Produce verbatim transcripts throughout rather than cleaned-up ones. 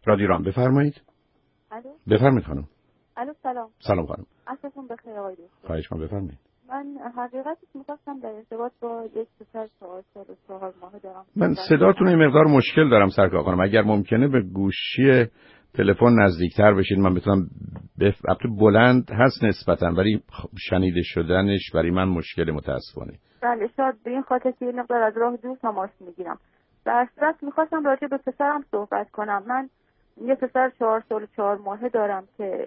رادیو ایران بفرمایید. الو بفرمایید خانم. الو سلام. سلام خانم. عصرتون بخیر آقای دکتر. خواهش می‌کنم بفرمایید. من حقیقتش می‌خواستم در ارتباط با یک پسر چهار سال و چهار ماه دارم. من صداتون یه مقدار مشکل دارم سرکار خانم، اگر ممکنه به گوشی تلفن نزدیکتر بشید من بتونم بف... البته بلند هست نسبتاً ولی شنیده شدنش برای من مشکل متأسفانه. بله شاید به این خاطر که یه مقدار از راه دور تماس میگیرم. در صورت می‌خواستم راجع به پسرم صحبت کنم. من یه پسر چهار سال و چهار ماهه دارم که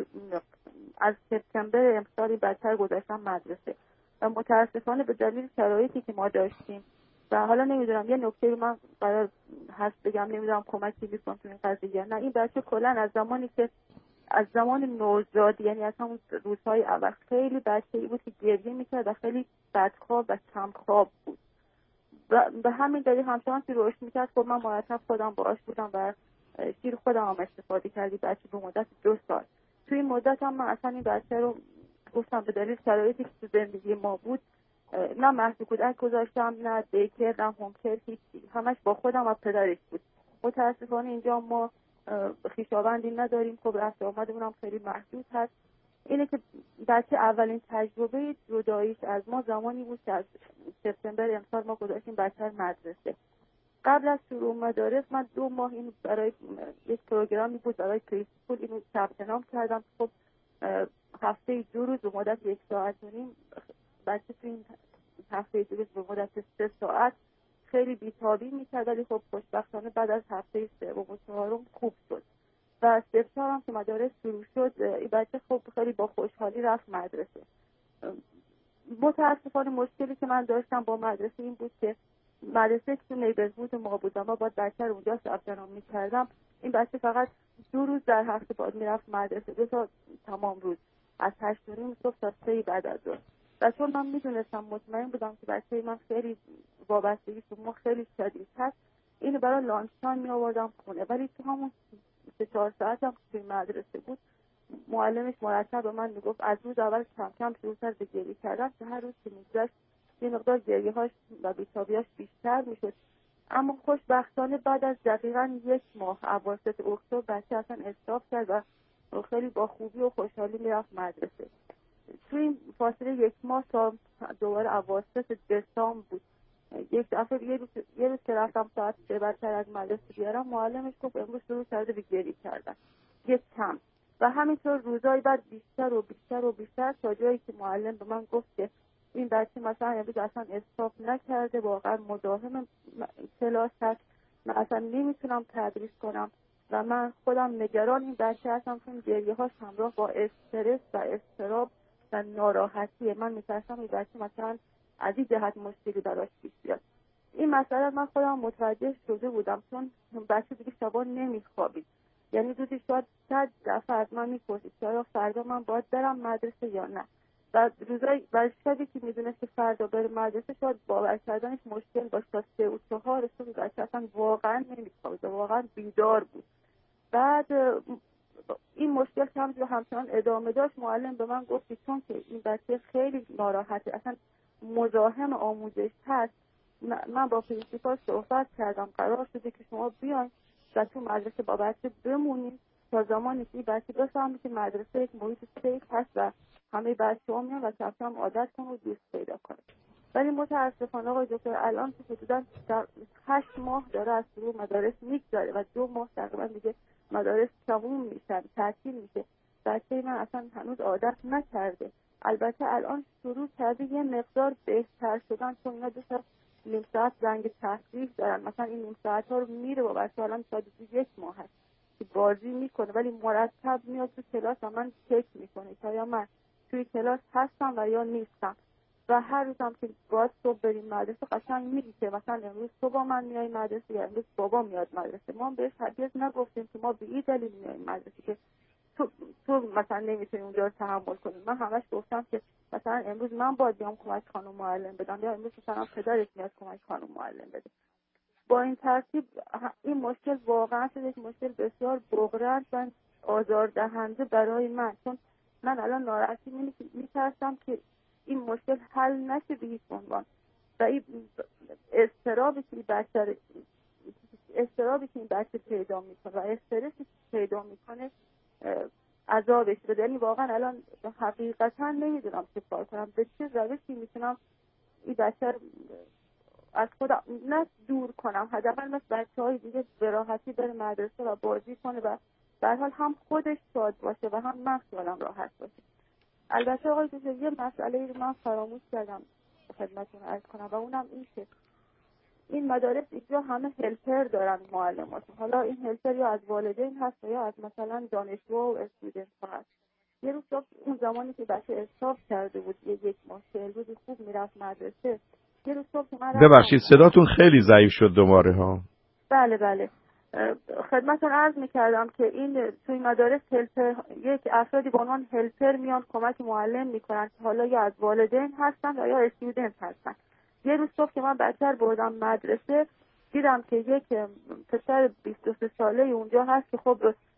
از سپتامبر امسال بچه گذاشتم مدرسه و متاسفانه به دلیل شرایطی که ما داشتیم و حالا نمیدونم یه نکته رو من قرار هست بگم، نمیدونم کمکی میکنم تو این قضیه. نه این بچه کلا از زمانی که از زمان نوزاد یعنی از همون روزهای اول خیلی بچه‌ای بود که گریه میکرد و خیلی بدخواب و کم خواب بود و به همین دلیل همچنان که رشد میکرد خب من مرتب خودم باهاش بودم و شیر خودم هم استفاده کردی بچه به مدت دو سال. توی این مدت هم من اصلا این بچه رو گفتم به دلیل شرایطی که تو زندگی ما بود نه محض کودک گذاشتم نه دیکر نه هومکر، هیچی، همش با خودم و پدرش بود. متاسفانه اینجا ما خویشاوندی نداریم، خب رفت آمدمون هم خیلی محدود هست. اینه که بچه اولین تجربه جداییش از ما زمانی بود که از سپتامبر امسال ما گذاشتیم بچه مدرسه. قبل از شروع مدارس من دو ماه این برای یک پروگرامی بود برای پریسکول اینو ثبت نام کردم. خب هفته دو روز به مدت یک ساعت و نیم بچه تو این هفته دو روز به مدت سه ساعت خیلی بیتابی میکرد ولی خب خوشبختانه بعد از هفته سوم و چهارم خوب شد و سپتامبر هم که مدارس شروع شد این بچه خب خیلی با خوشحالی رفت مدرسه. متاسفانه مشکلی که من داشتم با مدرسه این بود که مدرسه که تو نیبرهود ما بود و ما باید بچه رو اونجا ثبت نام می‌کردم. این بچه فقط دو روز در هفته باید میرفت مدرسه، دو تا تمام روز از هشت و نیم صبح تا سه بعد از ظهر و چون من میدونستم مطمئن بودم که بچه من خیلی وابستگی به ما خیلی شدید هست اینو برای لانچ تایم می آوردم خونه ولی تو همون سه چهار ساعت هم که مدرسه بود معلمش مرتب به من میگفت از روز اول کم کم شروع کرد به گریه کردن که هر روز که میگذشت یه مقدار گریه‌هاش و بی‌تابی‌هاش بیشتر میشد. اما خوشبختانه بعد از دقیقاً یک ماه اواسط اکتبر بچه اصلا استاپ کرد و خیلی با خوبی و خوشحالی میرفت مدرسه. توی این فاصله یک ماه تا دوباره اواسط دسامبر بود یک دفعه یه روز یه روز که رفتم ساعت سه بعدتر از مدرسه بیارم معلمش گفت امروز شروع کرده به گریه کردن یک کم و همینطور روزای بعد بیشتر و بیشتر و بیشتر تا جایی که معلم به من گفت که این بچه مثلا امروز اصلا استاپ نکرده واقعا مداوم کلاس هست من اصلا نمیتونم تدریس کنم و من خودم نگران این بچه هستم چون گریه هاش همراه با استرس و اضطراب و ناراحتیه. من میترسم این بچه مثلا از این جهت مشکلی براش پیش بیاد. این مسئله من خودم متوجه شده بودم چون بچه دیگه شبا نمیخوابید، یعنی روزی شاید صد دفعه از من میپرسید که آیا فردا من باید برم مدرسه یا نه و روزای و شبی که میدونست که فردا بره مدرسه شاید باور کردنش مشکل باشه تا سه و چهار صبح بچه اصلا واقعا نمیخوابید واقعا بیدار بود. بعد این مشکل کم جو همچنان ادامه داشت. معلم به من گفت چون که این بچه خیلی ناراحته اصلا مزاحم آموزش هست من با پرینسیپال صحبت کردم قرار شده که شما بیاین و تو مدرسه با بچه بمونید تا زمانی که بچه بفهمه که مدرسه یک محیط سیف هست و همه بچه ها میان و کم کم عادت کنه و دوست پیدا کنه. ولی متاسفانه آقای دکتر الان که حدودا هشت ماه داره از شروع مدارس میگذره و دو ماه تقریبا دیگه مدارس تموم میشن تعطیل میشه بچه من اصلا هنوز عادت نکرده. البته الان شروع کرده یه مقدار بهتر شدن چون اینا دو ساعت نیم ساعت زنگ تفریح دارن مثلا این نیم ساعت ها رو میره با بچه الان شاید یک ماه هست که بازی میکنه ولی مرتب میاد تو کلاس و من چک میکنه که یا من توی کلاس هستم و یا نیستم و هر روز هم که باید صبح بریم مدرسه قشنگ میگه که مثلا امروز صبح من میای مدرسه یا امروز بابا میاد مدرسه. ما بهش هرگز نگفتیم که ما به این دلیل میایم مدرسه که تو تو مثلا نمیتونی اونجا رو تحمل کنی. من همش گفتم که مثلا امروز من باید بیام کمک خانم معلم بدم یا امروز مثلا پدرش میاد کمک خانم معلم بده. با این ترتیب این مشکل واقعا شده یک مشکل بسیار بغرد و آزاردهنده برای من چون من الان ناراحتی میترسم که این مشکل حل نشه به هیچ عنوان و این اضطرابی که بچه اضطرابی که این بچه پیدا میکنه و استرسی که پیدا میکنه عذابش بده. یعنی واقعا الان حقیقتا نمیدونم چه کار کنم، به چه روشی میتونم این بچه از خودم نه دور کنم، حداقل مثل بچه‌های دیگه به راحتی بره مدرسه و بازی کنه و به هر حال هم خودش شاد باشه و هم من خیالم راحت باشه. البته آقای دکتر یه مسئله رو من فراموش کردم خدمتتون عرض کنم و اونم این که این مدارس اینجا همه هلپر دارن معلماتون. حالا این هلپر یا از والدین هست یا از مثلا دانشجو و استودنت هست. یه روز اون زمانی که بچه استاپ کرده بود یه یک ماه چهل روزی خوب میرفت مدرسه، یه روز صبح من ببخشید صداتون خیلی ضعیف شد دوباره ها. بله بله خدمتتون عرض میکردم که این توی مدارس هلپر یک افرادی به عنوان هلپر میان کمک معلم میکنن که حالا یا از والدین هستن یا استودنت هستن. یه روز صبح که من بچه رو بردم مدرسه دیدم که یک پسر بیست و سه ساله اونجا هست که خب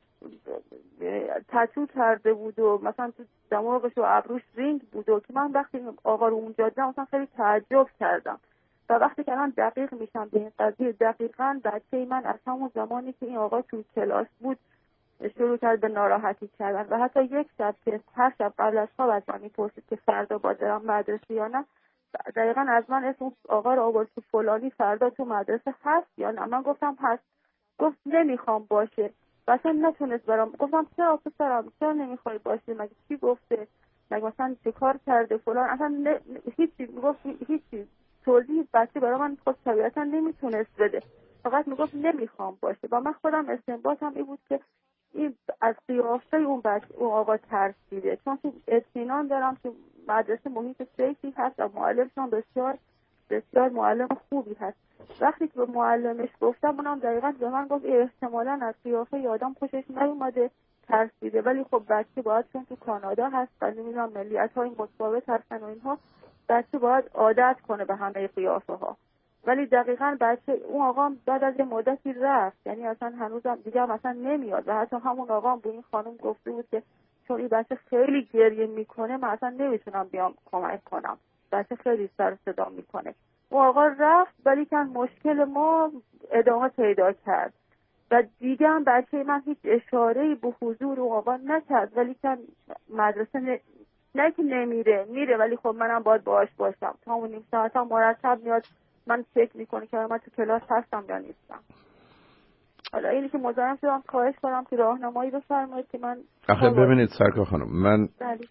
تتو کرده بود و مثلا تو دماغش و ابروش رینگ بود و که من وقتی آقا رو اونجا دیدم مثلا خیلی تعجب کردم و وقتی که من دقیق میشم به این قضیه دقیقاً بچه من از همون زمانی که این آقا تو کلاس بود شروع کرد به ناراحتی کردن و حتی یک شب که هر شب قبل از خواب از من میپرسید که فردا با درم مدرسه یا نه، دقیقاً از من اسم آقا رو آورد که فلانی فردا تو مدرسه هست یا نه. من گفتم هست. گفت نمیخوام باشه. اصلا نتونست برام. گفتم چرا پسرم چرا نمیخوای باشه؟ مگه چی گفته؟ مگه مثلا چه کار کرده فلان؟ اصلا ن... هیچی میگفت هیچی توضیح بچه برای من خود طبیعتا نمیتونست بده، فقط میگفت نمیخوام باشه. و من خودم استنباطم این بود که این از قیافه اون بچه اون آقا ترسیده، چون که اطمینان دارم که مدرسه محیط سیفی هست و معلمشون بسیار بسیار معلم خوبی هست. وقتی که به معلمش گفتم اونم دقیقاً به من گفت احتمالاً از قیافه آدم خوشش نیومده ترسیده، ولی خب بچه باید چون تو کانادا هست و نمیدونم ملیت‌های متفاوت هستن و اینها بچه باید عادت کنه به همه قیافه ها. ولی دقیقاً بچه اون آقا بعد از یه مدتی رفت، یعنی اصلا هنوزم دیگه مثلا نمیاد و حتی همون آقا به این خانم گفته بود که چون این بچه خیلی گریه میکنه من اصلا نمیتونم بیام کمک کنم، بچه خیلی سر صدا میکنه. اون آقا رفت ولی که مشکل ما ادامه پیدا کرد و دیگه هم بچه من هیچ اشاره‌ای به حضور اون آقا نکرد، ولی که مدرسه ن... نه که نمیره میره، ولی خب منم باید باهاش باشم تا اون نیم ساعت هم مرتب میاد من چک میکنه که من تو کلاس هستم یا نیستم. حالا اینی که مزاحم شدم خواهش کنم که راهنمایی بفرمایید که من آخه ببینید سرکار خانم من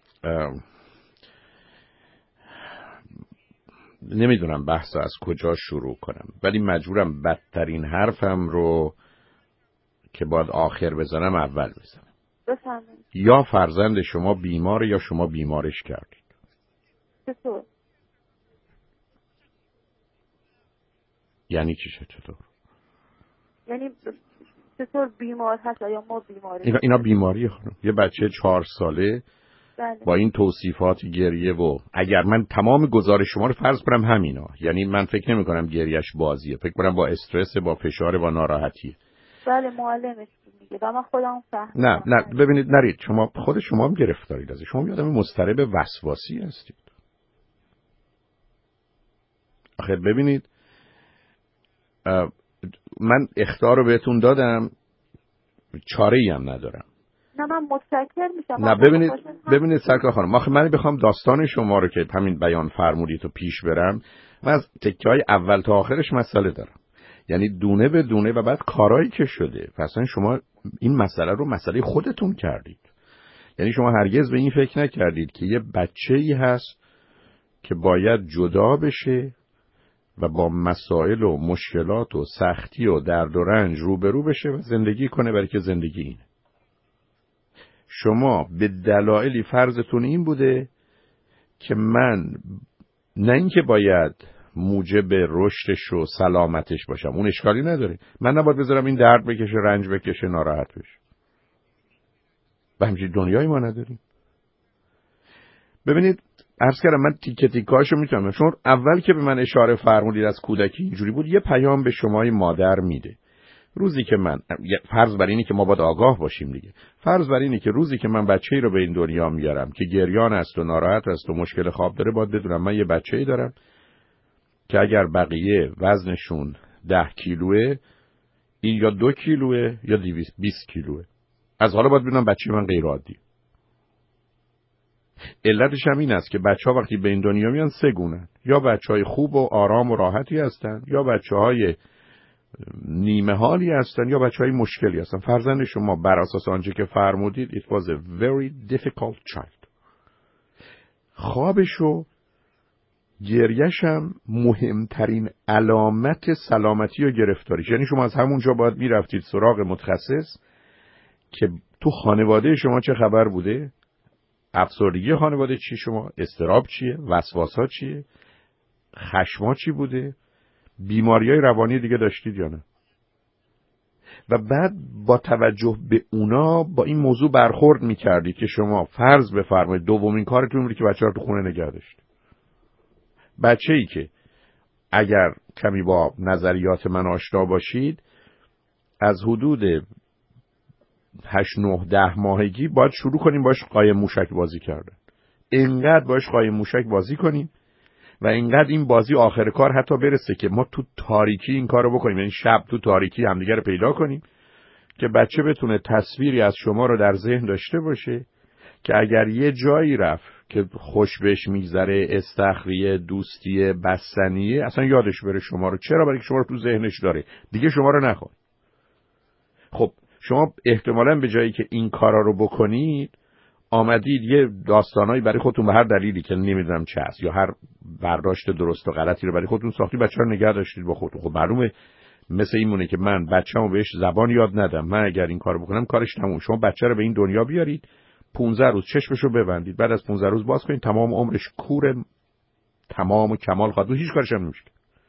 نمیدونم بحث از کجا شروع کنم، ولی مجبورم بدترین حرفم رو که باید آخر بزنم اول بزنم. بفرمایید. یا فرزند شما بیماره یا شما بیمارش کردید. چطور؟ یعنی چی چطور؟ یعنی چطور بیمار هست یا ما بیماریم؟ اینا, اینا بیماریه خانم. یه بچه چهار ساله بله. با این توصیفات گریه و اگر من تمام گزارش شما رو فرض کنم همینا، یعنی من فکر نمی کنم گریهش بازیه، فکر کنم با استرس، با فشار، با ناراحتی. بله معلمش میگه و من خودم فهمیدم. نه نه ببینید نرید شما خود شما هم گرفتارید از شما یادم مضطرب وسواسی هستید. آخه ببینید من اخطار رو بهتون دادم چاره‌ای هم ندارم. نه من متشکر میشم. نه ببینید ببینید سرکار خانم آخه من بخوام داستان شما رو که همین بیان فرمودید و پیش برم من از تکه‌های اول تا آخرش مسئله دارم، یعنی دونه به دونه و بعد کارایی که شده. اصلا شما این مسئله رو مسئله خودتون کردید، یعنی شما هرگز به این فکر نکردید که یه بچه‌ای هست که باید جدا بشه و با مسائل و مشکلات و سختی و درد و رنج روبرو بشه و زندگی کنه، برای که زندگی اینه. شما به دلایلی فرضتون این بوده که من نه اینکه باید موجب رشدش و سلامتش باشم، اون اشکالی نداره، من نباید بذارم این درد بکشه، رنج بکشه، ناراحت بشه. و همچین دنیایی ما نداریم. ببینید عرض کردم من تیکه تیکاشو میتونم، چون اول که به من اشاره فرمودید از کودکی اینجوری بود، یه پیام به شمای مادر میده. روزی که من فرض بر اینی که ما باید آگاه باشیم دیگه، فرض بر اینی که روزی که من بچه‌ای رو به این دنیا میارم که گریان است و ناراحت است و مشکل خواب داره، باید بدونم من یه بچه‌ای دارم که اگر بقیه وزنشون ده کیلوه، این یا دو کیلوه یا دویست بیست کیلوه. از حالا باید ببینم بچه من غیر عادی. علتش هم این است که بچه‌ها وقتی به این دنیا میان سه گونه‌ن، یا بچه‌های خوب و آرام و راحتی هستن، یا بچه‌های نیمه حالی هستن، یا بچه‌های مشکلی هستن. فرزند شما بر اساس آنچه که فرمودید it was a very difficult child. خوابش و گریه‌ش هم مهمترین علامت سلامتی و گرفتاریش. یعنی شما از همونجا باید میرفتید سراغ متخصص که تو خانواده شما چه خبر بوده، افسردگی خانواده چی، شما اضطراب چیه، وسواس‌ها چیه، خشم‌ها چی بوده، بیماری‌های روانی دیگه داشتید یا نه. و بعد با توجه به اونا با این موضوع برخورد می‌کردید که شما فرض بفرمایید دومین کارتون بود که بچه‌ها رو تو خونه نگه داشتید. بچه‌ای که اگر کمی با نظریات من آشنا باشید از حدود هشت نه ده ماهگی باید شروع کنیم باش قایم موشک بازی کردن. اینقدر باش قایم موشک بازی کنیم و اینقدر این بازی آخر کار حتی برسه که ما تو تاریکی این کارو بکنیم، یعنی شب تو تاریکی همدیگه رو پیدا کنیم که بچه بتونه تصویری از شما رو در ذهن داشته باشه که اگر یه جایی رفت که خوش بهش میگذره، استخریه، دوستیه، بستنیه، اصلا یادش بره شما رو. چرا؟ برای که شما رو تو ذهنش داره، دیگه شما رو نخواد. خب شما احتمالاً به جایی که این کارا رو بکنید آمدید یه داستانایی برای خودتون به هر دلیلی که نمیدونم چه است یا هر برداشت درست و غلطی رو برای خودتون ساختی، بچه رو نگه داشتید با خودتون. خب معلومه مثل این مونه که من بچه‌مو بهش زبان یاد ندم، من اگر این کارو بکنم کارش تموم. شما بچه رو به این دنیا بیارید، پانزده روز چشمشو ببندید، بعد از پانزده روز باز کنید، تمام عمرش کور تمام و کمال خواهد بود، هیچ کارش هم نمیشه.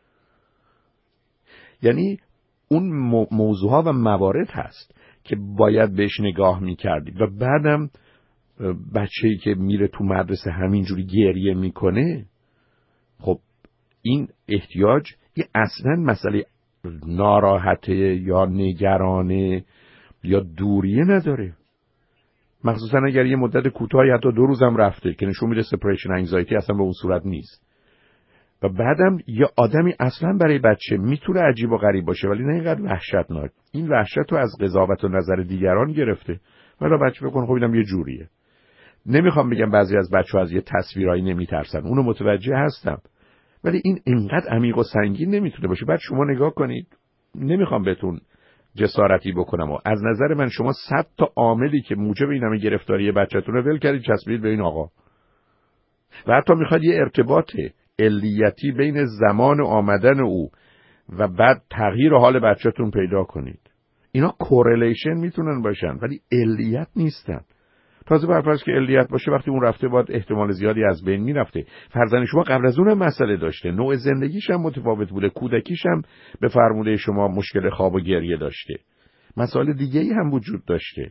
یعنی اون موضوعها و موارد هست که باید بهش نگاه میکردید. و بعدم بچه‌ای که میره تو مدرسه همینجوری گریه میکنه، خب این احتیاج یه اصلا مسئله ناراحته یا نگرانه یا دوریه نداره، مخصوصا اگر یه مدت کوتاهی حتی دو روزم رفته که نشون میده سپریشن انگزایتی اصلا به اون صورت نیست. و بعدم یه آدمی اصلا برای بچه میتونه عجیب و غریب باشه ولی نه اینقدر وحشتناک. این وحشت رو از قضاوت و نظر دیگران گرفته. ولی بچه بکن خب اینم یه جوریه. نمیخوام بگم بعضی از بچه‌ها از یه تصویرایی نمیترسن، اونو متوجه هستم، ولی این اینقدر عمیق و سنگین نمیتونه باشه. بعد شما نگاه کنید، نمیخوام بهتون جسارتی بکنم و از نظر من شما صد تا عاملی که موجب این همه گرفتاری بچه‌تون رو ول کردید چسبید به این آقا و حتی میخواد یه ارتباط علیتی بین زمان آمدن او و بعد تغییر حال بچه‌تون پیدا کنید. اینا کورلیشن میتونن باشن ولی علیت نیستن. تازه برفرض که علیت باشه وقتی اون رفته باید احتمال زیادی از بین میرفته. فرزند شما قبل از اون مسئله داشته، نوع زندگیش هم متفاوت بوده، کودکیش هم به فرموده شما مشکل خواب و گریه داشته، مسائل دیگه‌ای هم وجود داشته.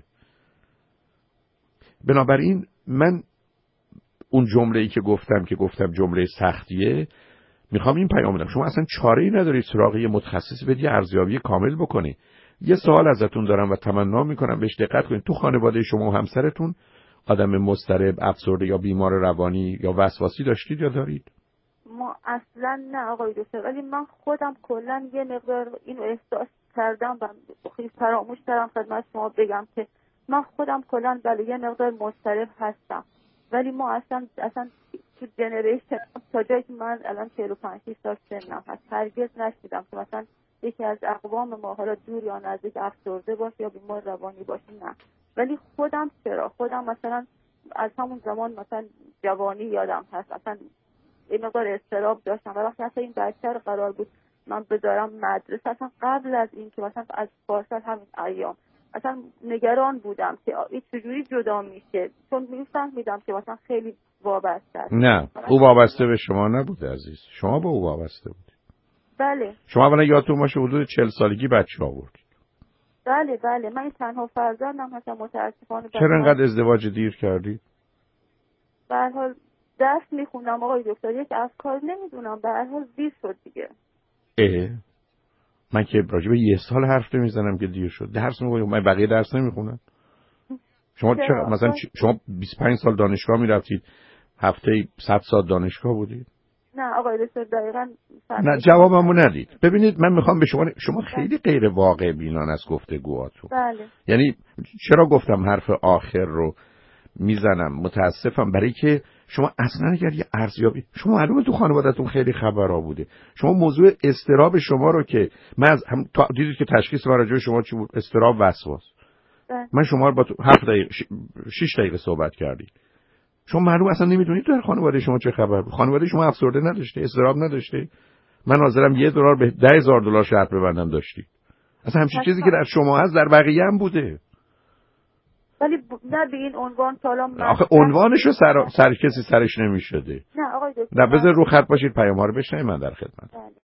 بنابراین من اون جمله‌ای که گفتم که گفتم جمله سختیه، میخوام این پیام بدم شما اصلا چاره‌ای ندارید سراغ یه متخصص بدی ارزیابی کامل بکنی. یه سوال ازتون دارم و تمنا میکنم بهش دقت کنید. تو خانواده شما و همسرتون آدم مضطرب، افسرده یا بیمار روانی یا وسواسی داشتید یا دارید؟ ما اصلا نه آقای دکتر، ولی من خودم کلا یه مقدار اینو احساس کردم و خیلی فراموش کردم خدمت شما بگم که من خودم کلا بله یه مقدار مضطرب هستم، ولی ما اصلا اصلا تو جنریشن تا جایی که من الان چهل و پنج سال سنم هست هرگز نشیدم که مثلا یکی از اقوام ما حالا دور یا نزدیک افسرده باشه یا بیمار روانی باشه، نه. ولی خودم چرا خودم مثلا از همون زمان مثلا جوانی یادم هست اصلا این مقدار اضطراب داشتم و وقتی اصلا این بچه رو قرار بود من بذارم مدرسه، اصلا قبل از این که مثلا از پارسال همین ایام اصلا نگران بودم که این چجوری جدا میشه، چون میفهمیدم که مثلا خیلی وابسته است. نه او وابسته به شما نبوده عزیز، شما به او وابسته بودی. بله شما اولا یادتون باشه حدود چهل سالگی بچه آوردید. بله بله من تنها فرزندم هستم متاسفانه. چرا انقدر ازدواج دیر کردی؟ به هر حال درس میخوندم آقای دکتر، یک از کار نمیدونم به هر حال دیر شد دیگه. اه من که راجع به یه سال حرف نمیزنم که دیر شد. درس میخونم، من بقیه درس نمیخونم. شما چرا مثلا شما بیست و پنج سال دانشگاه میرفتید، هفته صد ساعت دانشگاه بودید؟ نه آقای دکتر دقیقاً نه جوابمو ندید. ببینید من میخوام به شما شما خیلی غیر واقع بینان از گفتگوهاتون. بله. یعنی چرا گفتم حرف آخر رو میزنم؟ متاسفم برای که شما اصلا اگر یه ارزیابی، شما معلومه تو خانواده‌تون خیلی خبرها بوده، شما موضوع استراب شما رو که من از هم تا دیدید که تشخیص راجع شما چی بود؟ استراب وسواس. من شما رو با هفت دقیقه شش دقیقه صحبت کردید. شما معلوم اصلا نمیدونید در خانواده شما چه خبر بود. خانواده شما افسرده نداشته، استراب نداشته. من حاضرم یه دلار به ده هزار دلار شرط ببندم داشتی. اصلا همچین چیزی که در شما هست در بقیه هم بوده. ولی ب... نه به این عنوان سالا من آخه عنوانشو سر... سر کسی سرش نمیشده. نه آقای دکتر نه بذار رو خط باشید پیام ها رو بشنوید، من در خدمت.